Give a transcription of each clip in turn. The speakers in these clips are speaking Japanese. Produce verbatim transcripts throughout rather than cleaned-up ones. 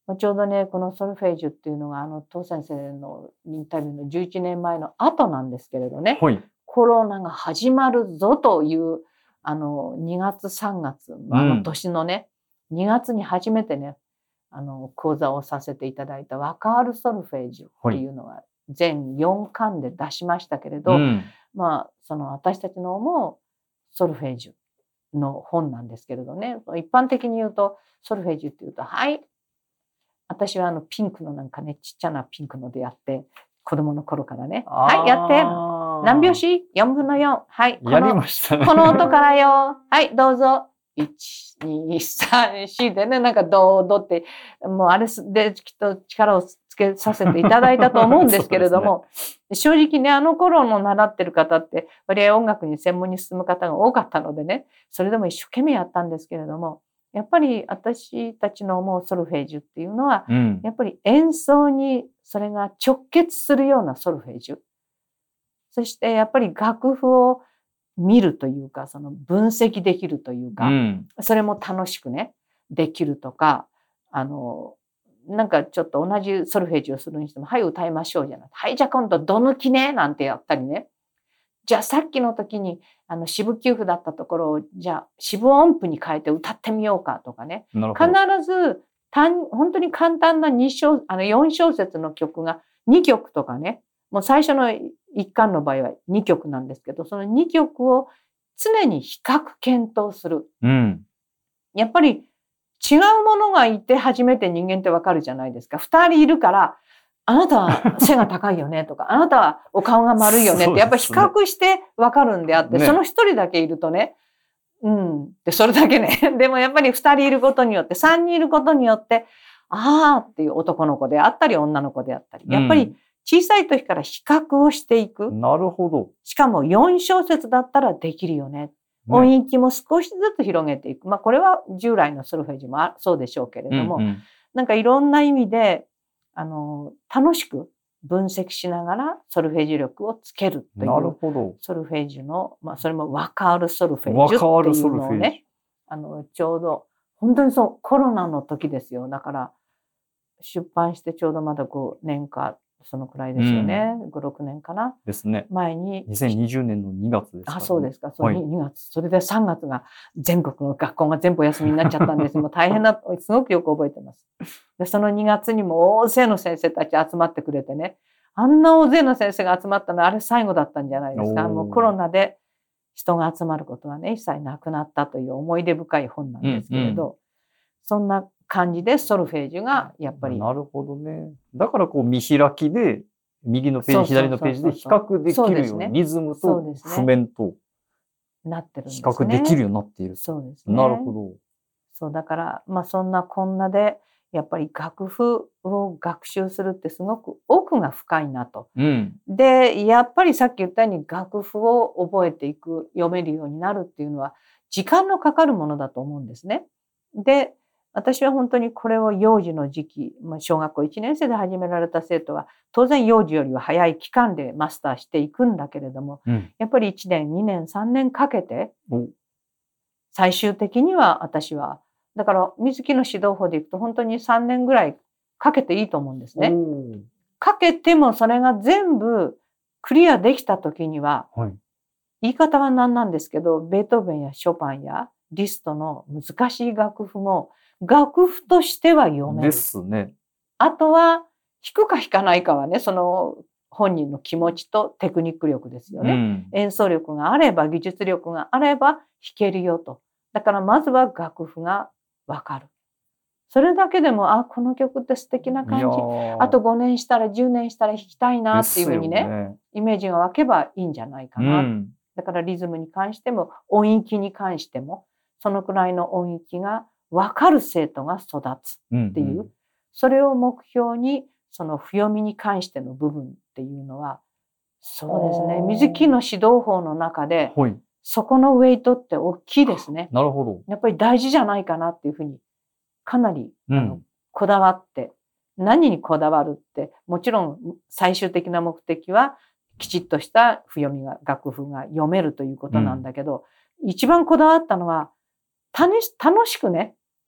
ちょうどね、このソルフェージュっていうのが、あの、ト先生のインタビューのじゅういちねんまえの後なんですけれどね、 はい、 コロナが始まるぞという、あの、にがつ、さんがつのあの年のね、うん、にがつに初めてね、あの、講座をさせていただいたワカールソルフェージュっていうのが全よんかんで出しましたけれど、うん、まあ、その私たちの思うソルフェージュの本なんですけれどね、一般的に言うと、ソルフェージュっていうと、はい、私はあのピンクのなんかね、ちっちゃなピンクのでやって、子供の頃からね、はい、やって、何拍子 ?よんぶんのよん。はい、この、 やりましたね、 この音からよ。はい、どうぞ。いち、に、さん、よんでね、なんかドードって、もうあれできっと力をつけさせていただいたと思うんですけれども、ね、正直ね、あの頃の習ってる方って、割合音楽に専門に進む方が多かったのでね、それでも一生懸命やったんですけれども、やっぱり私たちの思うソルフェージュっていうのは、うん、やっぱり演奏にそれが直結するようなソルフェージュ。そしてやっぱり楽譜を見るというか、その分析できるというか、うん、それも楽しくね、できるとか、あの、なんかちょっと同じソルフェージュをするにしても、はい、歌いましょうじゃなくて、はい、じゃあ今度ど抜きね、なんてやったりね。じゃあさっきの時に、あの、四分九符だったところを、じゃあ四分音符に変えて歌ってみようかとかね。必ず、単、本当に簡単な二小、あの、四小節の曲がにきょくとかね。もう最初の一巻の場合はにきょくなんですけど、そのにきょくを常に比較検討する。うん、やっぱり違うものがいて初めて人間ってわかるじゃないですか。二人いるから、あなたは背が高いよねとか、あなたはお顔が丸いよねって、やっぱり比較してわかるんであって、その一人だけいるとね、うん。で、それだけね。でもやっぱり二人いることによって、三人いることによって、あーっていう男の子であったり、女の子であったり、やっぱり小さい時から比較をしていく。 なるほど。 しかもよん小節だったらできるよね。音域も少しずつ広げていく。まあこれは従来のソルフェージュもそうでしょうけれども、うんうん、なんかいろんな意味で、あの、楽しく分析しながらソルフェージュ力をつけるという。 なるほど。 ソルフェージュの、まあそれもワカールソルフェージュっていうのをね、あの、ちょうど、本当にそう、コロナの時ですよ。だから、出版してちょうどまだごねんか、そのくらいですよね。うん、ご、ろくねんかな。 ですね。 前に。 にせんにじゅうねんのにがつですか、ね。 あ、そうですか。そう、はい、にがつ。それでさんがつが全国の学校が全部お休みになっちゃったんです。もう大変な、すごくよく覚えてます。で、そのにがつにも大勢の先生たち集まってくれてね。あんな大勢の先生が集まったのはあれ最後だったんじゃないですか。もうコロナで人が集まることはね、一切なくなったという思い出深い本なんですけれど、うんうん、そんな感じでソルフェージュがやっぱり。 なるほどね。だからこう見開きで、右のページ、左のページで比較できるように、リズムと譜面と、 なってるんですね。 比較できるようになっている。 そうですね。 なるほど。 そう、だから、まあそんなこんなで、やっぱり楽譜を学習するってすごく奥が深いなと。うん、で、やっぱりさっき言ったように楽譜を覚えていく、読めるようになるっていうのは、時間のかかるものだと思うんですね。で、私は本当にこれを幼児の時期、まあ、小学校いちねん生で始められた生徒は、当然幼児よりは早い期間でマスターしていくんだけれども、うん、やっぱりいちねん、にねん、さんねんかけて、最終的には私は、だから水木の指導法でいくと本当にさんねんぐらいかけていいと思うんですね。かけてもそれが全部クリアできた時には、はい、言い方は何なんですけど、ベートーベンやショパンやリストの難しい楽譜も、楽譜としては読める。 ですね。 あとは、弾くか弾かないかはね、その本人の気持ちとテクニック力ですよね。うん、演奏力があれば、技術力があれば弾けるよと。だからまずは楽譜がわかる。それだけでも、あ、この曲って素敵な感じ。あとごねんしたらじゅうねんしたら弾きたいなっていうふうにね、ねイメージが湧けばいいんじゃないかな。うん、だからリズムに関しても、音域に関しても、そのくらいの音域がわかる生徒が育つっていう、うんうん、それを目標に、その譜読みに関しての部分っていうのは、そうですね、水木の指導法の中で、はい、そこのウェイトって大きいですね。 なるほど。 やっぱり大事じゃないかなっていうふうに、かなり、うん、あのこだわって、何にこだわるって、もちろん最終的な目的は、きちっとした譜読みが、楽譜が読めるということなんだけど、うん、一番こだわったのは、楽しくね、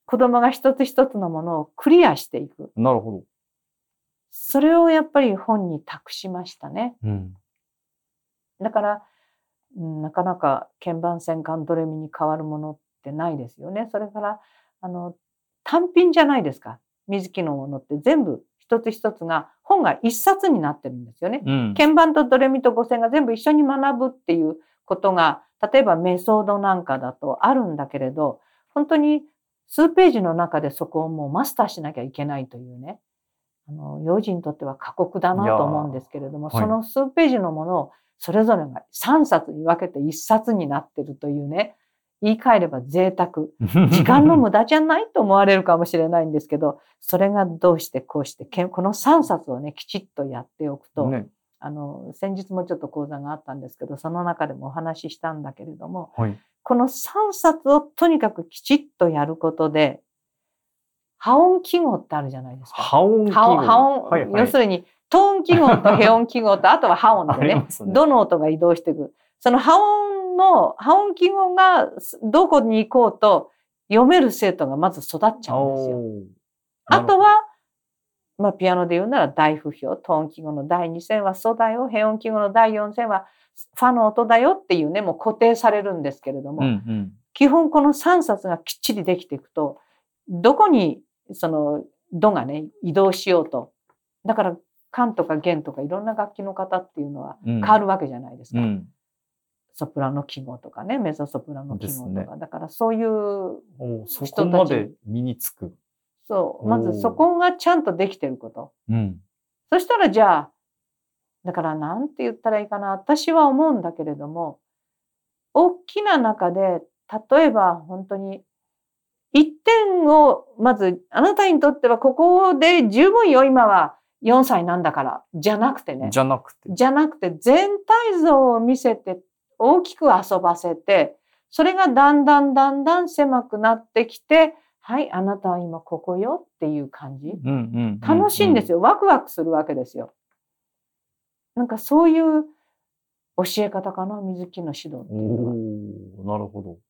子供が一つ一つのものをクリアしていく。 なるほど。 それをやっぱり本に託しましたね。 うん、 だから、うん、なかなか鍵盤線カンドレミに変わるものってないですよね。それからあの単品じゃないですか。水木のものって全部一つ一つが本が一冊になってるんですよね。 うん、 鍵盤とドレミと五線が全部一緒に学ぶっていうことが例えばメソードなんかだとあるんだけれど、本当に数ページの中でそこをもうマスターしなきゃいけないというね、あの幼児にとっては過酷だなと思うんですけれども、 はい、 その数ページのものをそれぞれがさんさつに分けていっさつになってるというね、言い換えれば贅沢。時間の無駄じゃないと思われるかもしれないんですけど、それがどうしてこうして、このさんさつをね、きちっとやっておくと、ね、あの、先日もちょっと講座があったんですけど、その中でもお話ししたんだけれども、 はい、 このさんさつをとにかくきちっとやることで、破音記号ってあるじゃないですか。 破音記号。 破音、はいはい、要するに、トーン記号とヘ音記号と、あとは破音でね、ねどの音が移動していく。その破音の、破音記号がどこに行こうと読める生徒がまず育っちゃうんですよ。あとは、まあ、ピアノで言うなら大不評、トーン記号のだいに線はソだよ、ヘ音記号のだいよん線はファの音だよっていうね、もう固定されるんですけれども、 うんうん、 基本このさんさつがきっちりできていくと、どこにそのドがね、移動しようと。だから、管とか弦とかいろんな楽器の方っていうのは変わるわけじゃないですか。うん、ソプラノ記号とかね、メゾソプラノ記号とか。ね、だからそういう人たち。そこまで身につく。 そう。まずそこがちゃんとできてること。 うん、 そしたらじゃあ、だからなんて言ったらいいかな。私は思うんだけれども、大きな中で、例えば本当に、一点を、まず、あなたにとってはここで十分よ、今はよんさいなんだから、じゃなくてね。 じゃなくて。 じゃなくて、全体像を見せて、大きく遊ばせて、それがだんだんだんだん狭くなってきて、はい、あなたは今ここよっていう感じ。 うんうんうんうん、 楽しいんですよ。ワクワクするわけですよ。なんかそういう教え方かな、水木の指導っていうのは。 おー、なるほど。